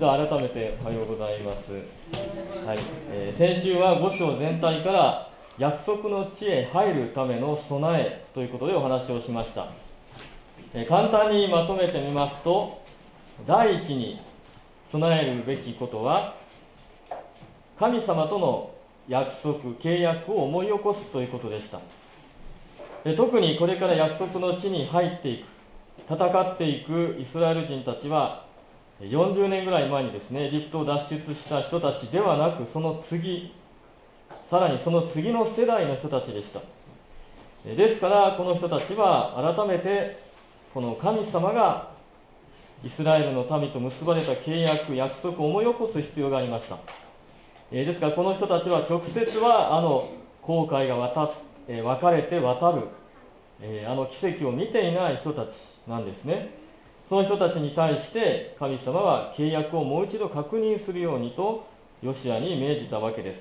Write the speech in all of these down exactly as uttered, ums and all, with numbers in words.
度改めておはようございます。はい、えー、先週はご章全体から約束の地へ入るための備えということでお話をしました。えー、簡単にまとめてみますと、第一に備えるべきことは、神様との約束、契約を思い起こすということでした。で、特にこれから約束の地に入っていく、戦っていくイスラエル人たちは、よんじゅうねんぐらい前にですね、エジプトを脱出した人たちではなく、その次、さらにその次の世代の人たちでした。ですから、この人たちは改めて、この神様がイスラエルの民と結ばれた契約、約束を思い起こす必要がありました。ですから、この人たちは直接はあの航海が渡っ、分かれて渡る、あの奇跡を見ていない人たちなんですね。その人たちに対して神様は契約をもう一度確認するようにとヨシアに命じたわけです。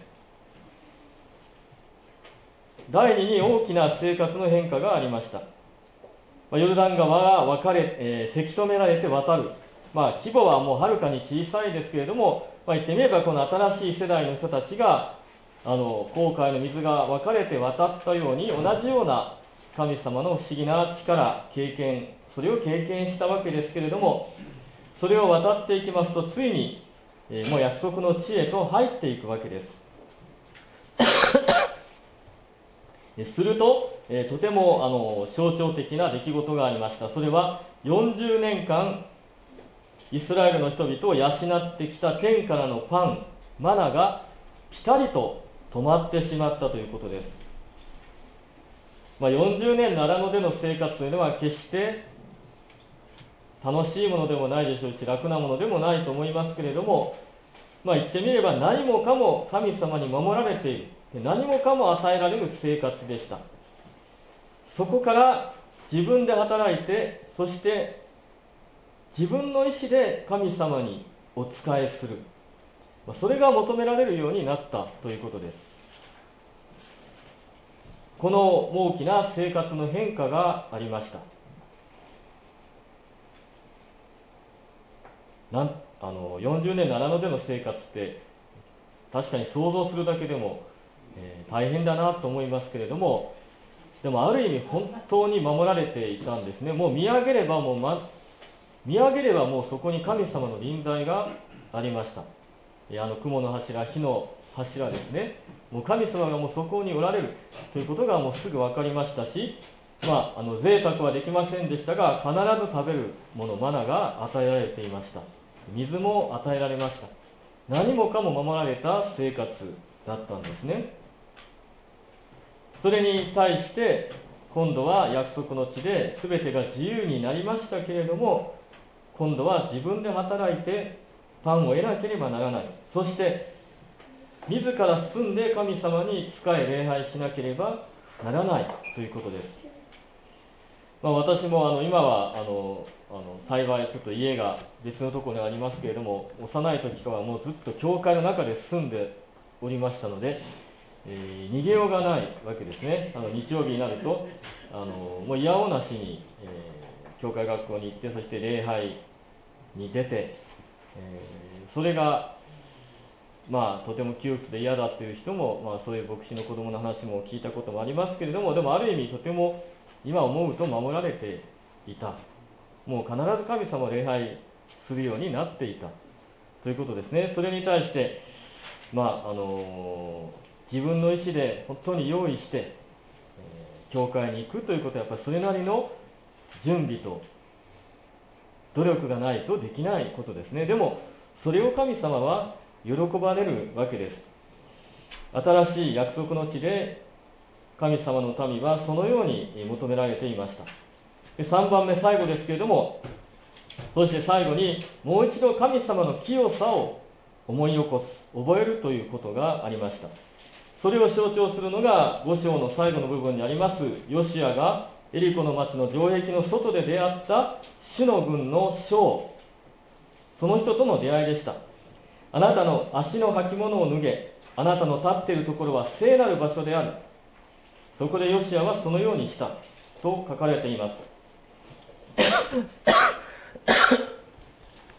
第二に大きな生活の変化がありました。ヨルダン川が分かれ、えー、せき止められて渡る、まあ、規模はもうはるかに小さいですけれども、まあ、言ってみればこの新しい世代の人たちがあの航海の水が分かれて渡ったように、同じような神様の不思議な力、経験、それを経験したわけですけれども、それを渡っていきますと、ついに、えー、もう約束の地へと入っていくわけです。すると、えー、とてもあの象徴的な出来事がありました。それはよんじゅうねんかんイスラエルの人々を養ってきた天からのパン、マナがピタリと止まってしまったということです。まあ、よんじゅうねん奈良野での生活というのは決して楽しいものでもないでしょうし、楽なものでもないと思いますけれども、まあ、言ってみれば何もかも神様に守られている、何もかも与えられる生活でした。そこから自分で働いて、そして自分の意思で神様にお仕えする、それが求められるようになったということです。この大きな生活の変化がありました。なんあのよんじゅうねん奈良野での生活って確かに想像するだけでも、えー、大変だなと思いますけれども、でもある意味本当に守られていたんですね。もう見上げればもう、ま、見上げればもうそこに神様の臨在がありました。えー、あの雲の柱、火の柱ですね。もう神様がもうそこにおられるということがもうすぐ分かりましたし、まあ、あの贅沢はできませんでしたが、必ず食べるもの、マナが与えられていました。水も与えられました。何もかも守られた生活だったんですね。それに対して今度は約束の地で全てが自由になりましたけれども、今度は自分で働いてパンを得なければならない。そして自ら進んで神様に仕え礼拝しなければならないということです。まあ、私もあの今はあのあの幸いちょっと家が別のところにありますけれども、幼い時からはもうずっと教会の中で住んでおりましたので、えー、逃げようがないわけですね。あの日曜日になるとあのもういやおうなしに、えー、教会学校に行って、そして礼拝に出て、えー、それがまあとても窮屈で嫌だっていう人も、まあ、そういう牧師の子供の話も聞いたこともありますけれども、でもある意味とても今思うと守られていた。もう必ず神様を礼拝するようになっていたということですね。それに対して、まああのー、自分の意思で本当に用意して、えー、教会に行くということはやっぱりそれなりの準備と努力がないとできないことですね。でもそれを神様は喜ばれるわけです。新しい約束の地で神様の民はそのように求められていました。でさんばんめ、最後ですけれども、そして最後にもう一度神様の清さを思い起こす、覚えるということがありました。それを象徴するのがご章の最後の部分にあります、ヨシアがエリコの町の城壁の外で出会った主の軍の将、その人との出会いでした。あなたの足の履物を脱げ、あなたの立っているところは聖なる場所である。そこでヨシアはそのようにしたと書かれています。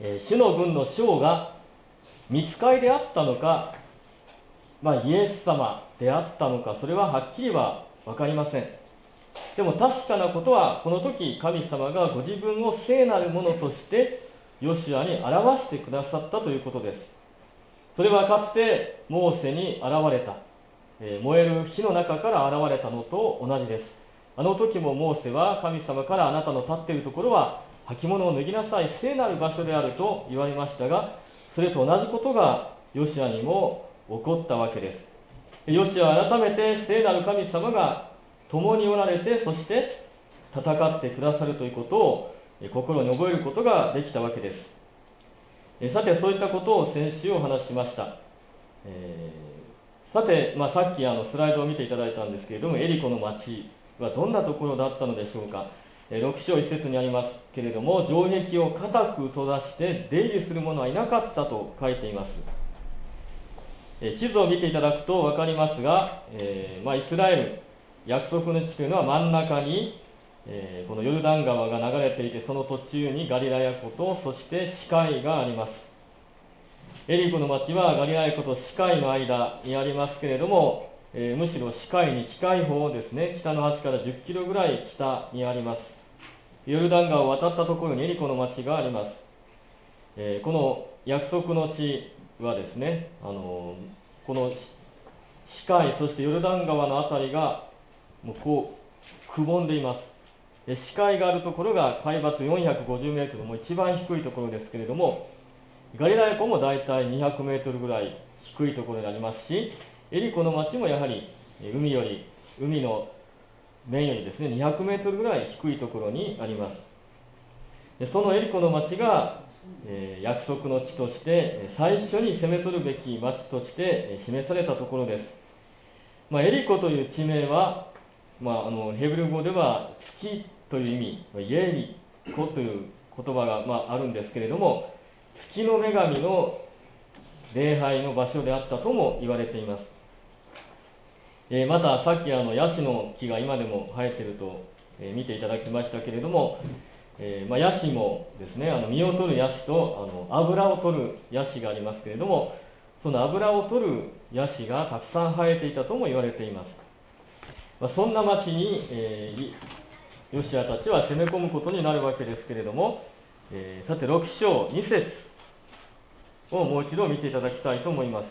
えー、主の軍の将が御使いであったのか、まあ、イエス様であったのか、それははっきりは分かりません。でも確かなことは、この時神様がご自分を聖なるものとしてヨシュアに表してくださったということです。それはかつてモーセに現れた、えー、燃える火の中から現れたのと同じです。あの時もモーセは神様から、あなたの立っているところは履物を脱ぎなさい、聖なる場所であると言われましたが、それと同じことがヨシュアにも起こったわけです。ヨシュアは改めて聖なる神様が共におられて、そして戦ってくださるということを心に覚えることができたわけです。さて、そういったことを先週お話ししました。えー、さて、まあ、さっきあのスライドを見ていただいたんですけれども、エリコの町はどんなところだったのでしょうか。ろく章いち節にありますけれども、城壁を固く閉ざして出入りする者はいなかったと書いています。地図を見ていただくと分かりますが、えーまあ、イスラエル約束の地というのは真ん中に、えー、このヨルダン川が流れていて、その途中にガリラヤ湖と、そしてシカイがあります。エリコの町はガリラヤ湖とシカイの間にありますけれども、えー、むしろシカイに近い方ですね、北の端からじゅっキロぐらい北にあります。ヨルダン川を渡ったところにエリコの町があります。えー、この約束の地はですね、あのー、このシカイ、そしてヨルダン川のあたりがもうこうくぼんでいます。視界があるところが海抜よんひゃくごじゅうメートル、もう一番低いところですけれども、ガリラヤ湖もだいたいにひゃくメートルぐらい低いところにありますし、エリコの町もやはり海より海の面よりですねにひゃくメートルぐらい低いところにあります。でそのエリコの町が、えー、約束の地として最初に攻め取るべき町として示されたところです。まあ、エリコという地名は、まあ、あのヘブル語では月という意味、イエリコという言葉が、まあ、あるんですけれども、月の女神の礼拝の場所であったとも言われています。えー、またさっきあのヤシの木が今でも生えていると、えー、見ていただきましたけれども、えーまあ、ヤシもですね、あの実を取るヤシとあの油を取るヤシがありますけれども、その油を取るヤシがたくさん生えていたとも言われています。まあ、そんな町に、えー、ヨシアたちは攻め込むことになるわけですけれども、えー、さてろく章に節をもう一度見ていただきたいと思います。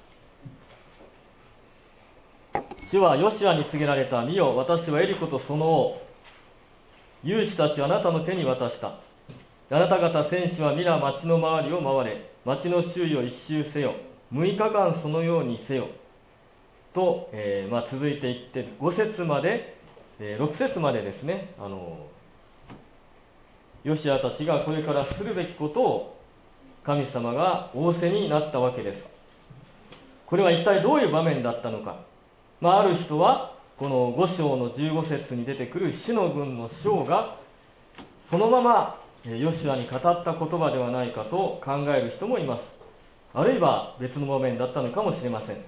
主はヨシアに告げられた。見よ、私はエリコとその王、勇士たちをあなたの手に渡した。あなた方戦士は皆町の周りを回れ、町の周囲を一周せよ、むいかかんそのようにせよと、えーまあ、続いていってご節まで、えー、ろく節までですね、あのヨシアたちがこれからするべきことを神様が仰せになったわけです。これは一体どういう場面だったのか。まあ、ある人はこのご章のじゅうご節に出てくる主の軍の将がそのままヨシュアに語った言葉ではないかと考える人もいます。あるいは別の場面だったのかもしれません。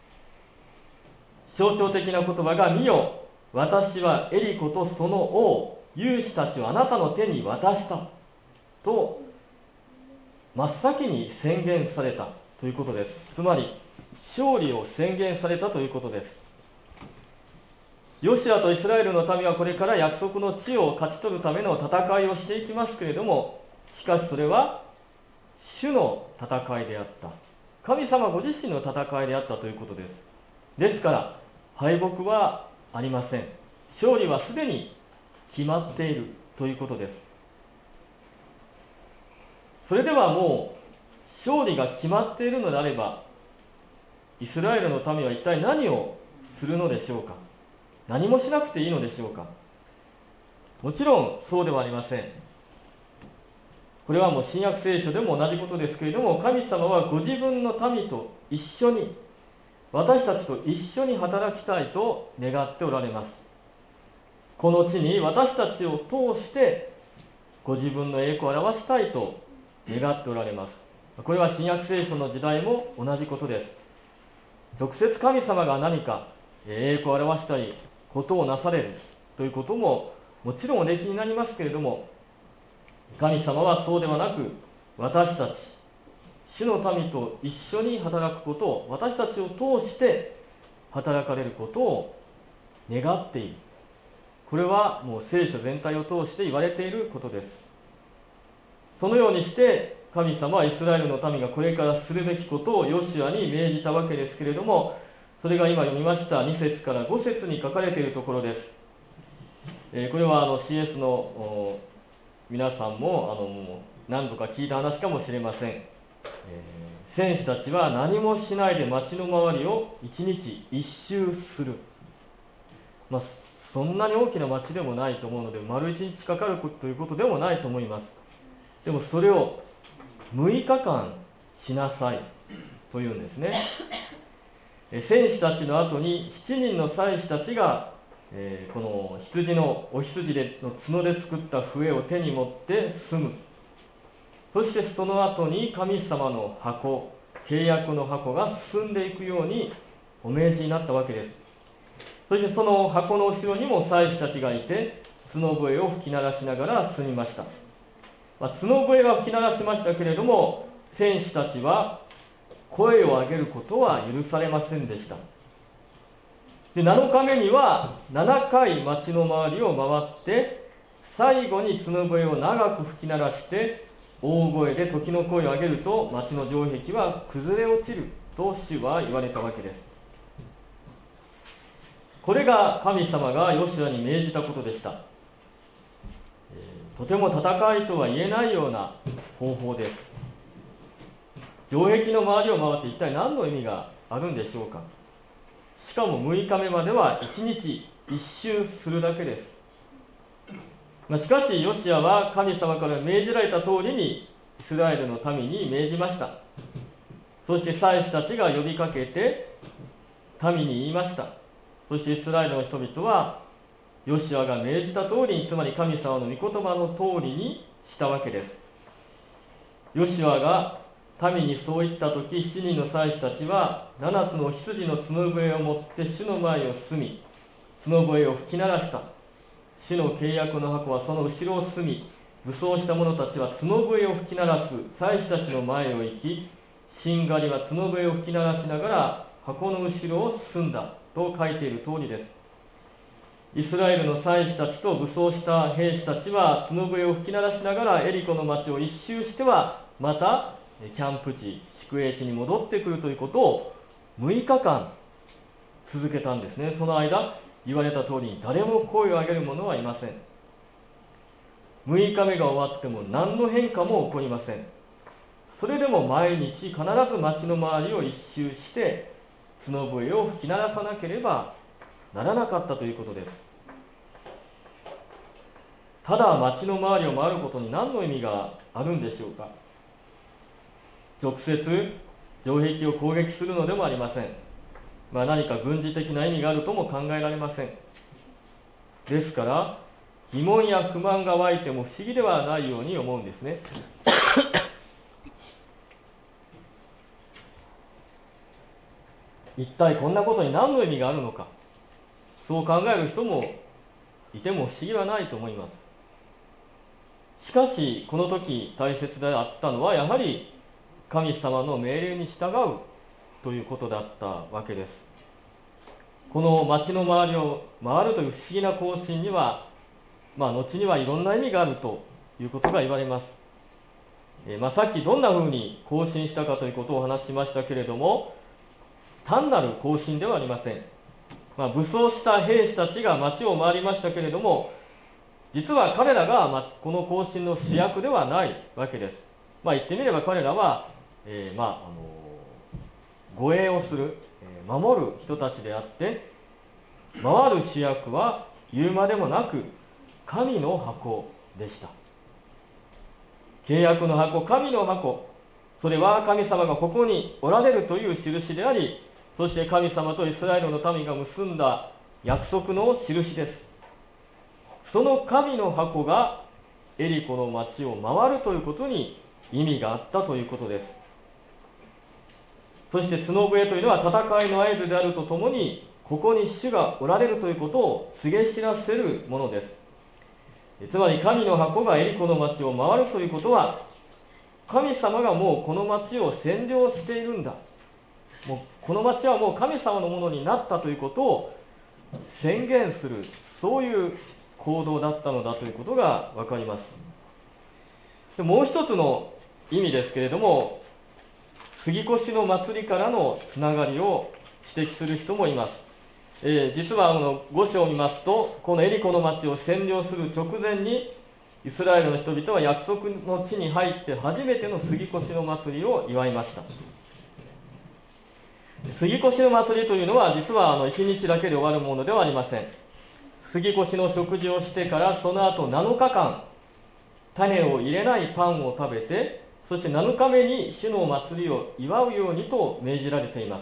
象徴的な言葉が、見よ、私はエリコとその王、勇士たちをあなたの手に渡したと真っ先に宣言されたということです。つまり勝利を宣言されたということです。ヨシアとイスラエルの民はこれから約束の地を勝ち取るための戦いをしていきますけれども、しかしそれは主の戦いであった。神様ご自身の戦いであったということです。ですから敗北はありません。勝利はすでに決まっているということです。それではもう勝利が決まっているのであれば、イスラエルの民は一体何をするのでしょうか。何もしなくていいのでしょうか。もちろんそうではありません。これはもう新約聖書でも同じことですけれども、神様はご自分の民と一緒に、私たちと一緒に働きたいと願っておられます。この地に私たちを通してご自分の栄光を表したいと願っておられます。これは新約聖書の時代も同じことです。直接神様が何か栄光を表したりことをなされるということももちろんおできになりますけれども、神様はそうではなく、 私たち、主の民と一緒に働くことを、私たちを通して働かれることを願っている。これはもう聖書全体を通して言われていることです。そのようにして神様はイスラエルの民がこれからするべきことをヨシュアに命じたわけですけれども、それが今読みましたに節からご節に書かれているところです。えー、これはあの シーエス の皆さんもあの何度か聞いた話かもしれません。えー、戦士たちは何もしないで町の周りを一日一周する。まあ、そんなに大きな町でもないと思うので、丸一日かかるということでもないと思います。でもそれをむいかかんしなさいというんですね。戦士たちの後にしちにんの祭司たちが、えー、この羊のお羊での角で作った笛を手に持って進む。そしてその後に神様の箱、契約の箱が進んでいくようにお命じになったわけです。そしてその箱の後ろにも祭司たちがいて、角笛を吹き鳴らしながら進みました。まあ、角笛は吹き鳴らしましたけれども、戦士たちは声を上げることは許されませんでした。で、なのかめにはななかい町の周りを回って、最後に角笛を長く吹き鳴らして、大声で時の声を上げると、町の城壁は崩れ落ちると主は言われたわけです。これが神様がヨシュアに命じたことでした。とても戦いとは言えないような方法です。城壁の周りを回って一体何の意味があるんでしょうか。しかもむいかめまではいちにちいっ周するだけです。まあ、しかしヨシュアは神様から命じられた通りにイスラエルの民に命じました。そして祭司たちが呼びかけて民に言いました。そしてイスラエルの人々はヨシュアが命じた通りに、つまり神様の御言葉の通りにしたわけです。ヨシュアが民にそう言ったとき、しちにんの祭司たちはななつの羊の角笛を持って主の前を進み、角笛を吹き鳴らした。主の契約の箱はその後ろを進み、武装した者たちは角笛を吹き鳴らす祭司たちの前を行き、しんがりは角笛を吹き鳴らしながら箱の後ろを進んだと書いている通りです。イスラエルの祭司たちと武装した兵士たちは角笛を吹き鳴らしながらエリコの町を一周しては、またキャンプ地、宿営地に戻ってくるということをむいかかん続けたんですね。その間、言われた通りに誰も声を上げる者はいません。むいかめが終わっても何の変化も起こりません。それでも毎日必ず町の周りを一周して角笛を吹き鳴らさなければならなかったということです。ただ町の周りを回ることに何の意味があるんでしょうか。直接城壁を攻撃するのでもありません。まあ、何か軍事的な意味があるとも考えられません。ですから疑問や不満が湧いても不思議ではないように思うんですね。一体こんなことに何の意味があるのか、そう考える人もいても不思議はないと思います。しかしこの時大切であったのは、やはり神様の命令に従うということだったわけです。この町の周りを回るという不思議な行進には、まあ、後にはいろんな意味があるということが言われます。えーまあ、さっきどんな風に行進したかということをお話ししましたけれども、単なる行進ではありません。まあ、武装した兵士たちが町を回りましたけれども、実は彼らがこの行進の主役ではないわけです。まあ、言ってみれば彼らは、えーまああの護衛をする、えー、守る人たちであって、回る主役は言うまでもなく神の箱でした。契約の箱、神の箱、それは神様がここにおられるという印であり、そして神様とイスラエルの民が結んだ約束の印です。その神の箱がエリコの町を回るということに意味があったということです。そして角笛というのは戦いの合図であるとともに、ここに主がおられるということを告げ知らせるものです。つまり神の箱がエリコの町を回るということは、 神様がもうこの町を占領しているんだ、もうこの町はもう神様のものになったということを宣言する、そういう行動だったのだということがわかります。でもう一つの意味ですけれども、杉越の祭りからのつながりを指摘する人もいます。えー、実はあのご章を見ますと、このエリコの町を占領する直前にイスラエルの人々は約束の地に入って初めての杉越の祭りを祝いました。杉越の祭りというのは実はあのいちにちだけで終わるものではありません。杉越の食事をしてからその後なのかかん種を入れないパンを食べて、そしてなのかめに主の祭りを祝うようにと命じられています。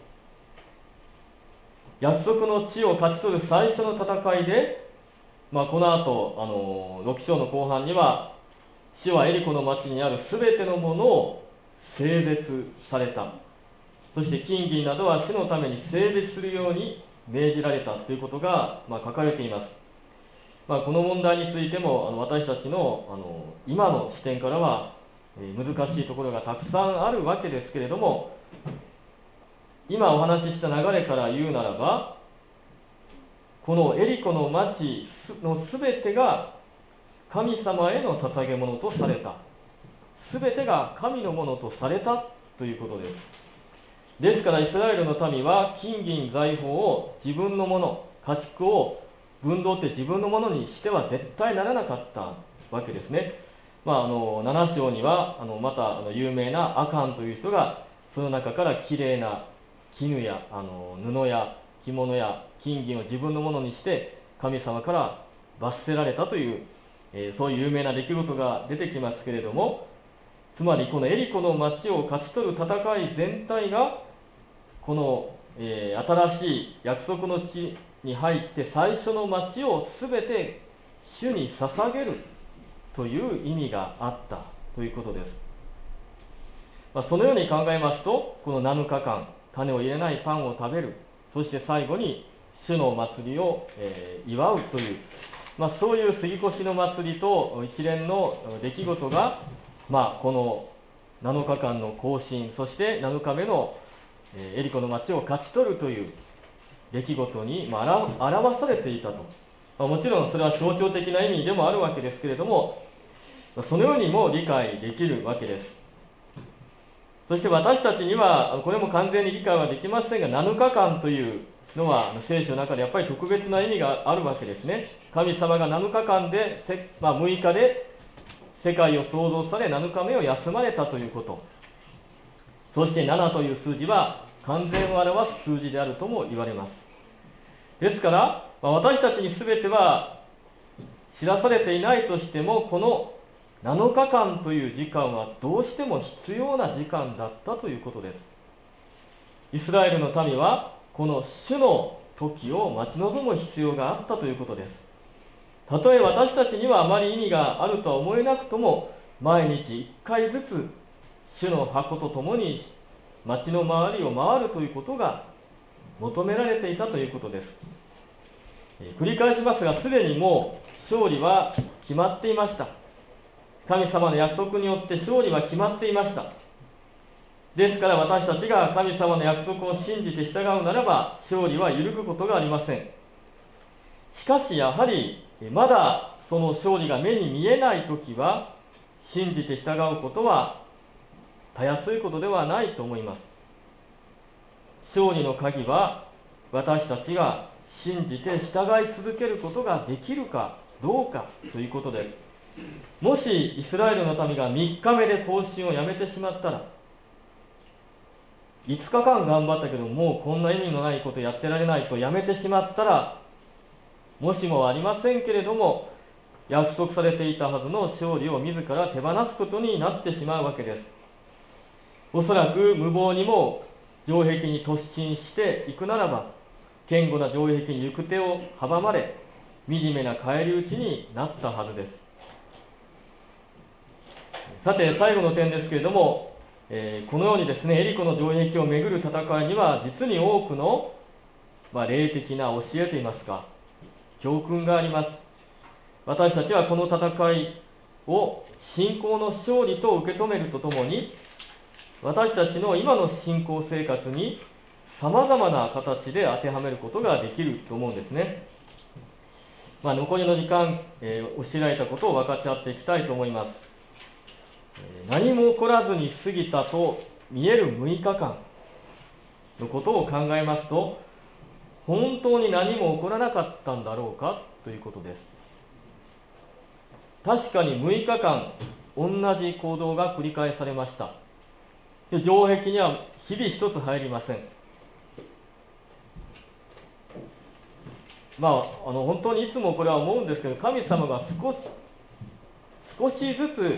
約束の地を勝ち取る最初の戦いで、まあ、この後あのろく章の後半には、主はエリコの町にあるすべてのものを聖別された、そして金銀などは主のために聖別するように命じられたということが、まあ、書かれています。まあ、この問題についてもあの私たちの、あの今の視点からは、えー、難しいところがたくさんあるわけですけれども、今お話しした流れから言うならば、このエリコの町のすべてが神様への捧げ物とされた、すべてが神のものとされたということです。ですからイスラエルの民は金銀財宝を自分のもの、家畜を分取って自分のものにしては絶対ならなかったわけですね。まあ、あのなな章にはあのまたあの有名なアカンという人がその中からきれいな絹やあの布や着物や金銀を自分のものにして神様から罰せられたという、えー、そういう有名な出来事が出てきますけれども、つまりこのエリコの町を勝ち取る戦い全体がこの、えー、新しい約束の地に入って最初の町をすべて主に捧げるという意味があったということです。まあ、そのように考えますと、このなのかかん種を入れないパンを食べる、そして最後に主の祭りを、えー、祝うという、まあ、そういう杉越の祭りと一連の出来事が、まあ、このなのかかんの行進、そしてなのかめの、えー、エリコの町を勝ち取るという出来事に、まあ、表されていたと、まあ、もちろんそれは象徴的な意味でもあるわけですけれども、そのようにも理解できるわけです。そして私たちにはこれも完全に理解はできませんが、なのかかんというのは聖書の中でやっぱり特別な意味があるわけですね。神様がなのかかんで、まあ、むいかで世界を創造されなのかめを休まれたということ、そしてななという数字は完全を表す数字であるとも言われます。ですから、まあ、私たちに全ては知らされていないとしても、このなのかかんという時間はどうしても必要な時間だったということです。イスラエルの民はこの主の時を待ち望む必要があったということです。たとえ私たちにはあまり意味があるとは思えなくとも、毎日一回ずつ主の箱とともに町の周りを回るということが求められていたということです。繰り返しますが、すでにもう勝利は決まっていました。神様の約束によって勝利は決まっていました。ですから私たちが神様の約束を信じて従うならば、勝利は揺るぐことがありません。しかしやはりまだその勝利が目に見えないときは、信じて従うことはたやすいことではないと思います。勝利の鍵は私たちが信じて従い続けることができるかどうかということです。もしイスラエルの民がみっかめで行進をやめてしまったら、いつかかん頑張ったけどもうこんな意味のないことやってられないとやめてしまったら、もしもありませんけれども約束されていたはずの勝利を自ら手放すことになってしまうわけです。おそらく無謀にも城壁に突進していくならば、堅固な城壁に行く手を阻まれ、惨めな返り討ちになったはずです。さて最後の点ですけれども、えー、このようにですね、エリコの城壁をめぐる戦いには実に多くの、まあ、霊的な教えといいますか教訓があります。私たちはこの戦いを信仰の勝利と受け止めるとともに、私たちの今の信仰生活に様々な形で当てはめることができると思うんですね。まあ、残りの時間、えー、教えられたことを分かち合っていきたいと思います。えー、何も起こらずに過ぎたと見えるむいかかんのことを考えますと、本当に何も起こらなかったんだろうかということです。確かにむいかかん同じ行動が繰り返されました。で、城壁には日々一つ入りません。まあ、あの本当にいつもこれは思うんですけど、神様が少し少しずつ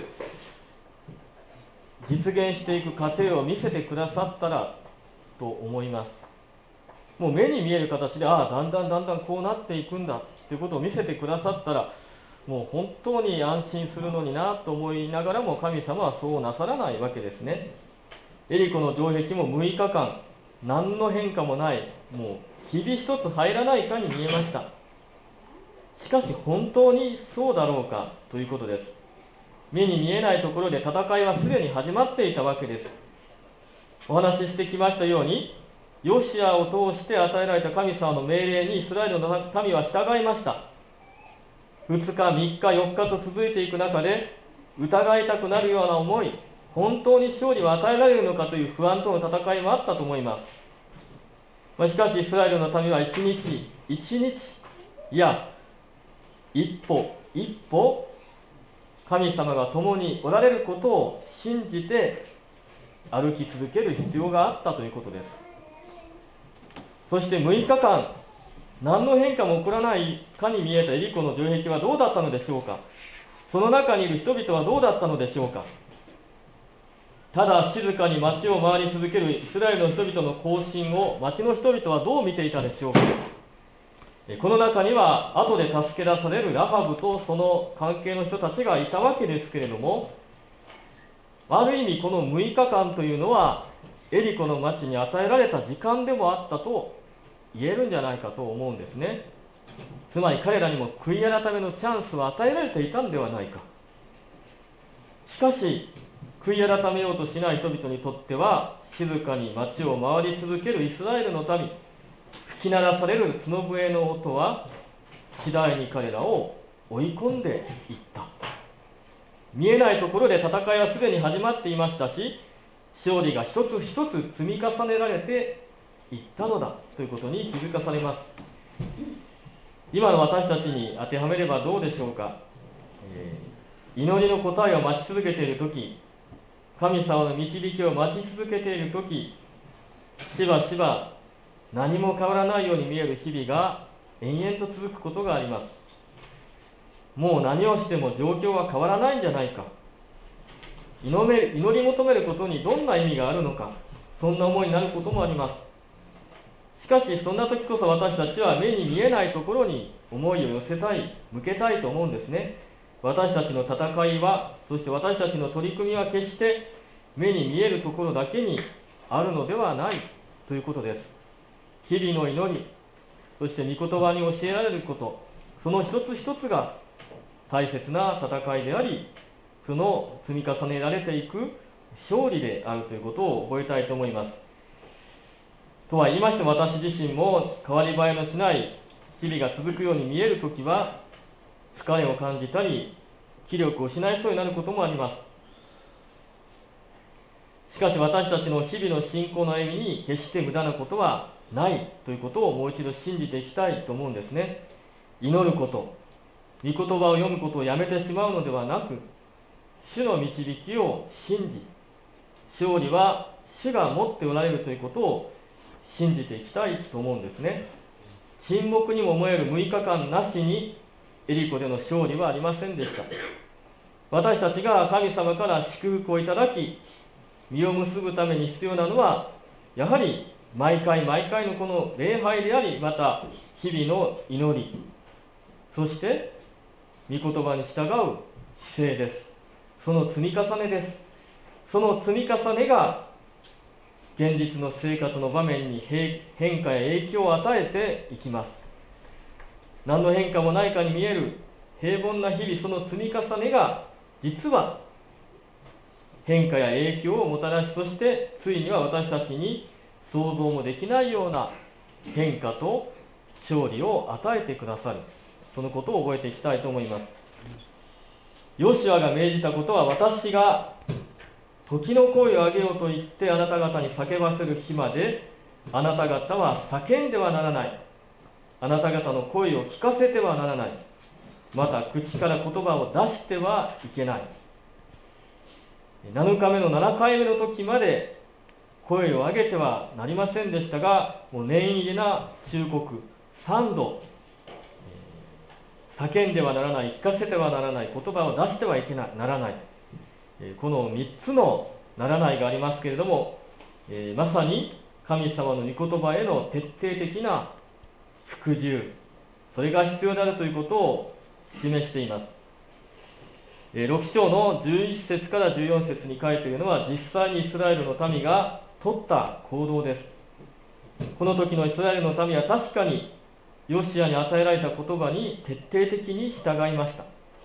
実現していく過程を見せてくださったらと思います。もう目に見える形で、ああ、だんだんだんだんこうなっていくんだということを見せてくださったら、もう本当に安心するのになと思いながらも、神様はそうなさらないわけですね。エリコの城壁もむいかかん、何の変化もない、もうひび一つ入らないかに見えました。しかし本当にそうだろうかということです。目に見えないところで戦いはすでに始まっていたわけです。お話ししてきましたように、ヨシアを通して与えられた神様の命令にイスラエルの民は従いました。ふつか、みっか、よっかと続いていく中で、疑いたくなるような思い、本当に勝利は与えられるのかという不安との戦いもあったと思います。まあ、しかしイスラエルの民は一日一日、いや一歩一歩神様が共におられることを信じて歩き続ける必要があったということです。そしてむいかかん、何の変化も起こらないかに見えたエリコの城壁はどうだったのでしょうか。その中にいる人々はどうだったのでしょうか。ただ静かに町を回り続けるイスラエルの人々の行進を町の人々はどう見ていたでしょうか。この中には後で助け出されるラハブとその関係の人たちがいたわけですけれども、ある意味このむいかかんというのはエリコの町に与えられた時間でもあったと言えるんじゃないかと思うんですね。つまり彼らにも悔い改めのチャンスは与えられていたんではないか。しかし悔い改めようとしない人々にとっては、静かに町を回り続けるイスラエルの民、吹き鳴らされる角笛の音は次第に彼らを追い込んでいった。見えないところで戦いはすでに始まっていましたし、勝利が一つ一つ積み重ねられていったのだということに気づかされます。今の私たちに当てはめればどうでしょうか。えー、祈りの答えを待ち続けているとき、神様の導きを待ち続けているとき、しばしば何も変わらないように見える日々が延々と続くことがあります。もう何をしても状況は変わらないんじゃないか。祈め祈り求めることにどんな意味があるのか、そんな思いになることもあります。しかしそんな時こそ私たちは目に見えないところに思いを寄せたい、向けたいと思うんですね。私たちの戦いは、そして私たちの取り組みは決して目に見えるところだけにあるのではないということです。日々の祈り、そして御言葉に教えられること、その一つ一つが大切な戦いであり、その積み重ねられていく勝利であるということを覚えたいと思います。とは言いましても、私自身も変わり映えのしない日々が続くように見えるときは、疲れを感じたり気力を失いそうになることもあります。しかし私たちの日々の信仰の歩みに決して無駄なことはないということをもう一度信じていきたいと思うんですね。祈ること、御言葉を読むことをやめてしまうのではなく、主の導きを信じ、勝利は主が持っておられるということを信じていきたいと思うんですね。沈黙にも思えるむいかかんなしにエリコでの勝利はありませんでした。私たちが神様から祝福をいただき、実を結ぶために必要なのは、やはり毎回毎回のこの礼拝であり、また日々の祈り、そして御言葉に従う姿勢です。その積み重ねです。その積み重ねが現実の生活の場面に変化や影響を与えていきます。何の変化もないかに見える平凡な日々、その積み重ねが実は変化や影響をもたらし、そしてついには私たちに想像もできないような変化と勝利を与えてくださる、そのことを覚えていきたいと思います。ヨシュアが命じたことは、私が時の声を上げようと言ってあなた方に叫ばせる日まであなた方は叫んではならない、あなた方の声を聞かせてはならない、また口から言葉を出してはいけない。なのかめのななかいめの時まで声を上げてはなりませんでしたが、もう念入りな忠告、さんど、叫んではならない、聞かせてはならない、言葉を出してはいけない、ならない、このみっつのならないがありますけれども、えー、まさに神様の御言葉への徹底的な服従、それが必要であるということを示しています。えー、ろく章のじゅういち節からじゅうよん節に書いているのは、実際にイスラエルの民が取った行動です。この時のイスラエルの民は確かにヨシアに与えられた言葉に徹底的に従いました。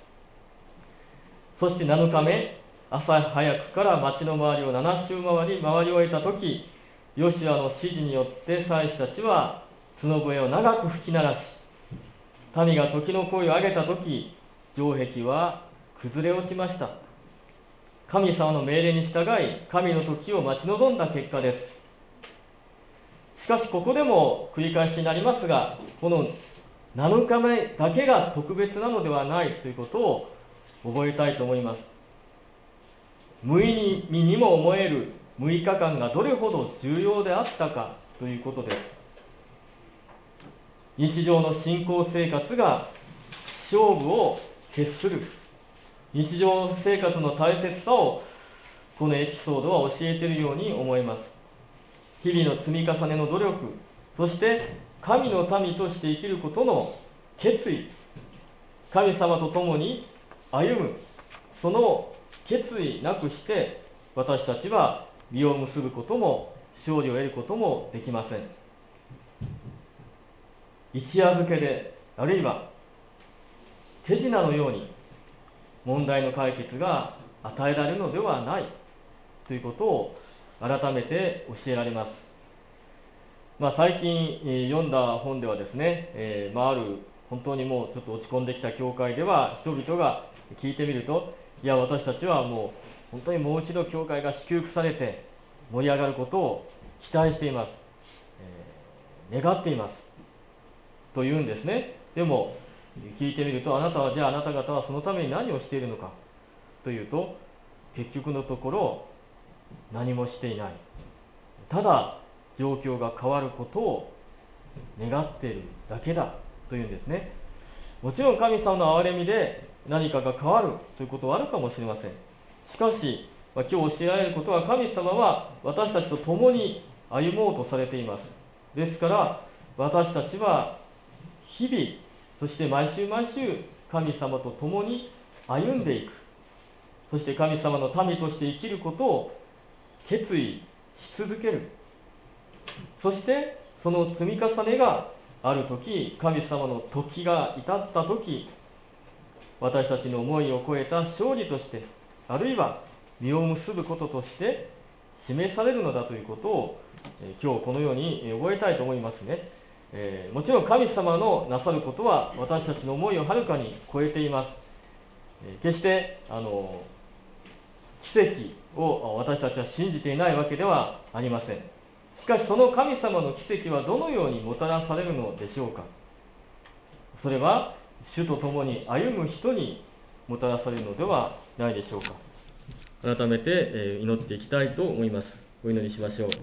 そしてなのかめ、朝早くから町の周りをなな周回り回り終えたとき、ヨシュアの指示によって祭司たちは角笛を長く吹き鳴らし、民が時の声を上げたとき、城壁は崩れ落ちました。神様の命令に従い、神の時を待ち望んだ結果です。しかしここでも繰り返しになりますが、このなのかめだけが特別なのではないということを覚えたいと思います。無意味にも思えるむいかかんがどれほど重要であったかということです。日常の信仰生活が勝負を決する、日常生活の大切さをこのエピソードは教えているように思います。日々の積み重ねの努力、そして神の民として生きることの決意、神様と共に歩む、その決意なくして私たちは実を結ぶことも勝利を得ることもできません。一夜漬けで、あるいは手品のように問題の解決が与えられるのではないということを改めて教えられます。まあ、最近、えー、読んだ本ではですね、えーまあ、ある本当にもうちょっと落ち込んできた教会では、人々が聞いてみると、いや私たちはもう本当にもう一度教会が祝福されて盛り上がることを期待しています、えー、願っていますと言うんですね。でも聞いてみると、あなたはじゃああなた方はそのために何をしているのかというと、結局のところ何もしていない、ただ状況が変わることを願っているだけだというんですね。もちろん神様の憐れみで何かが変わるということはあるかもしれません。しかし、まあ、今日教えられることは、神様は私たちと共に歩もうとされています。ですから私たちは日々、そして毎週毎週神様と共に歩んでいく、そして神様の民として生きることを決意し続ける。そしてその積み重ねがある時、神様の時が至った時、私たちの思いを超えた勝利として、あるいは実を結ぶこととして示されるのだということを、えー、今日このように覚えたいと思いますね。えー、もちろん神様のなさることは私たちの思いをはるかに超えています。えー、決してあの奇跡を私たちは信じていないわけではありません。しかしその神様の奇跡はどのようにもたらされるのでしょうか。それは主と共に歩む人にもたらされるのではないでしょうか。改めて祈っていきたいと思います。お祈りしましょう。